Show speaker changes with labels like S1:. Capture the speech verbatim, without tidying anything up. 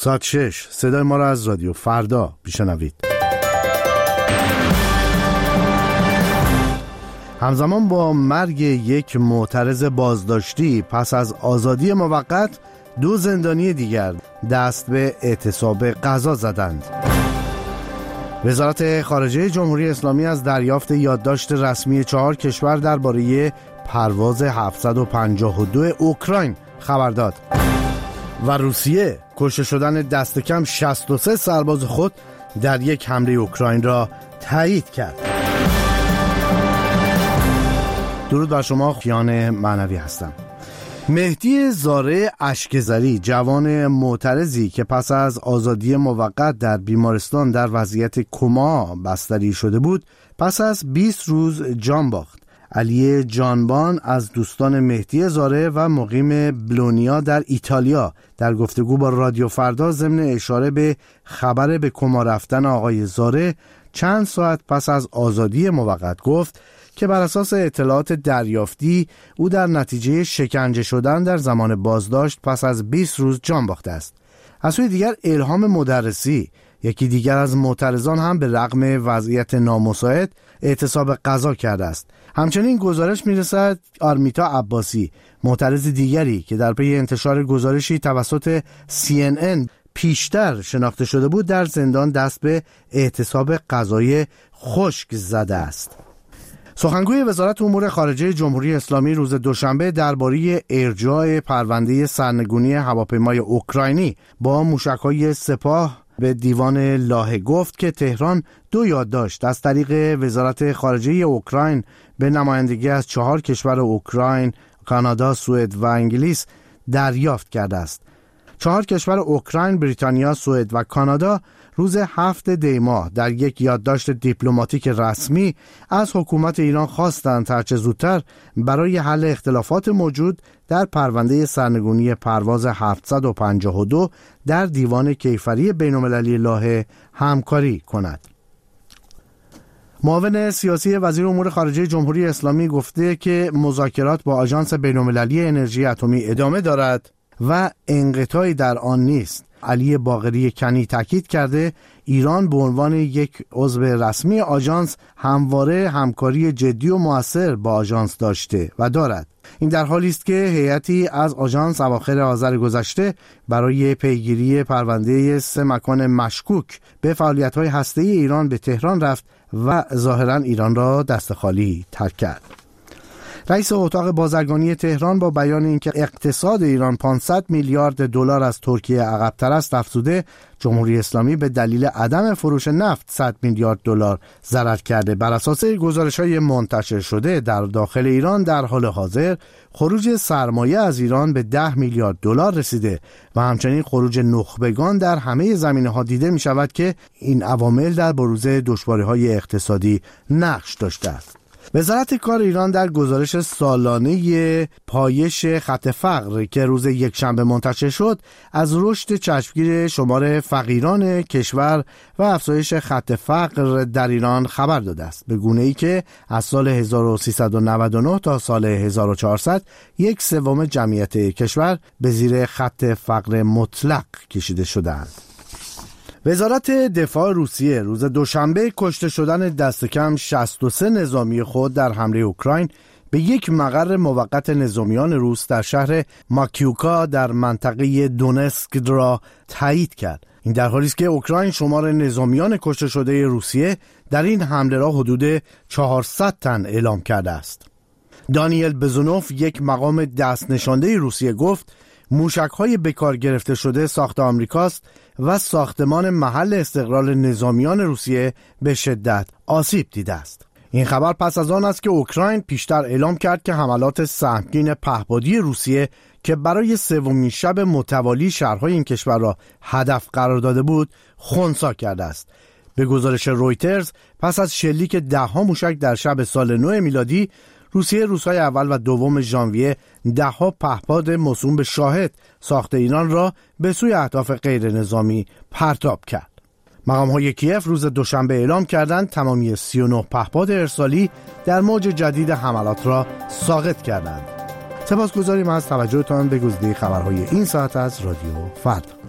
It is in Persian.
S1: ساعت شش صدای ما را از رادیو فردا بشنوید. همزمان با مرگ یک معترض بازداشتی پس از آزادی موقت، دو زندانی دیگر دست به اعتصاب غذا زدند. وزارت خارجه جمهوری اسلامی از دریافت یادداشت رسمی چهار کشور درباره پرواز هفتصد و پنجاه و دو اوکراین خبر داد. و روسیه کشته شدن دست کم شصت و سه سرباز خود در یک حمله اوکراین را تایید کرد. درود بر شما، کیان معنوی هستم. مهدی زاره اشکزری، جوان معترضی که پس از آزادی موقت در بیمارستان در وضعیت کما بستری شده بود، پس از بیست روز جان باخت. علی جانبان از دوستان مهدی زاره و مقیم بلونیا در ایتالیا در گفتگو با رادیو فردا ضمن اشاره به خبر به کما رفتن آقای زاره چند ساعت پس از آزادی موقت گفت که بر اساس اطلاعات دریافتی او در نتیجه شکنجه شدن در زمان بازداشت پس از بیست روز جان باخته است. از سوی دیگر الهام مدرسی، یکی دیگر از معترضان، هم به رغم وضعیت نامساعد اعتصاب غذا کرده است. همچنین گزارش میرسد آرمیتا عباسی، معترض دیگری که در پی انتشار گزارشی توسط سی ان ان پیشتر شناخته شده بود، در زندان دست به اعتصاب غذای خشک زده است. سخنگوی وزارت امور خارجه جمهوری اسلامی روز دوشنبه درباره ارجاع پرونده سرنگونی هواپیمای اوکراینی با موشک‌های سپاه به دیوان لاهه گفت که تهران دو یادداشت از طریق وزارت خارجه اوکراین به نمایندگی از چهار کشور اوکراین، کانادا، سوئد و انگلیس دریافت کرده است. چهار کشور اوکراین، بریتانیا، سوئد و کانادا روز هفت دی ماه در یک یادداشت دیپلماتیک رسمی از حکومت ایران خواستند تا چه زودتر برای حل اختلافات موجود در پرونده سرنگونی پرواز هفتصد و پنجاه و دو در دیوان کیفری بین‌المللی لاهه همکاری کند. معاون سیاسی وزیر امور خارجه جمهوری اسلامی گفته که مذاکرات با آژانس بین‌المللی انرژی اتمی ادامه دارد و انقطاعی در آن نیست. علی باقری کنی تاکید کرده ایران به عنوان یک عضو رسمی آژانس همواره همکاری جدی و مؤثر با آژانس داشته و دارد. این در حالی است که هیئتی از آژانس اواخر آذر گذشته برای پیگیری پرونده سه مکان مشکوک به فعالیت‌های هسته‌ای ایران به تهران رفت و ظاهراً ایران را دست خالی ترک کرد. رئیس اتاق بازرگانی تهران با بیان اینکه اقتصاد ایران پانصد میلیارد دلار از ترکیه عقب‌تر است، افزوده جمهوری اسلامی به دلیل عدم فروش نفت صد میلیارد دلار ضرر کرده. بر اساس گزارش‌های منتشر شده در داخل ایران در حال حاضر خروج سرمایه از ایران به ده میلیارد دلار رسیده و همچنین خروج نخبگان در همه زمینه‌ها دیده می‌شود که این عوامل در بروز دشواری‌های اقتصادی نقش داشته است. وزارت کار ایران در گزارش سالانه پایش خط فقر که روز یکشنبه منتشر شد از رشد چشمگیر شمار فقیران کشور و افزایش خط فقر در ایران خبر داده است، به گونه‌ای که از سال هزار و سیصد و نود و نه تا سال هزار و چهارصد یک سوم جمعیت کشور به زیر خط فقر مطلق کشیده شدند. وزارت دفاع روسیه روز دوشنبه کشته شدن دست کم شصت و سه نظامی خود در حمله اوکراین به یک مقر موقت نظامیان روس در شهر ماکیوکا در منطقه دونسک را تایید کرد. این در حالی است که اوکراین شمار نظامیان کشته شده روسیه در این حمله را حدود چهارصد تن اعلام کرده است. دانیل بزونوف، یک مقام دست نشانده روسیه، گفت موشک‌های بکار گرفته شده ساخت آمریکاست و ساختمان محل استقرار نظامیان روسیه به شدت آسیب دیده است. این خبر پس از آن است که اوکراین پیشتر اعلام کرد که حملات سهمگین پهپادی روسیه که برای سومین شب متوالی شهرهای این کشور را هدف قرار داده بود، خنثی کرده است. به گزارش رویترز پس از شلیک ده‌ها موشک در شب سال نو میلادی، روسیه روزهای اول و دوم ژانویه ده‌ها پهپاد موسوم به شاهد ساخت ایران را به سوی اهداف غیر نظامی پرتاب کرد. مقام‌های کیف روز دوشنبه اعلام کردند تمامی سی و نه پهپاد ارسالی در موج جدید حملات را ساقط کردند. سپاسگزاریم از توجهتان به گزیده خبرهای این ساعت از رادیو فردا.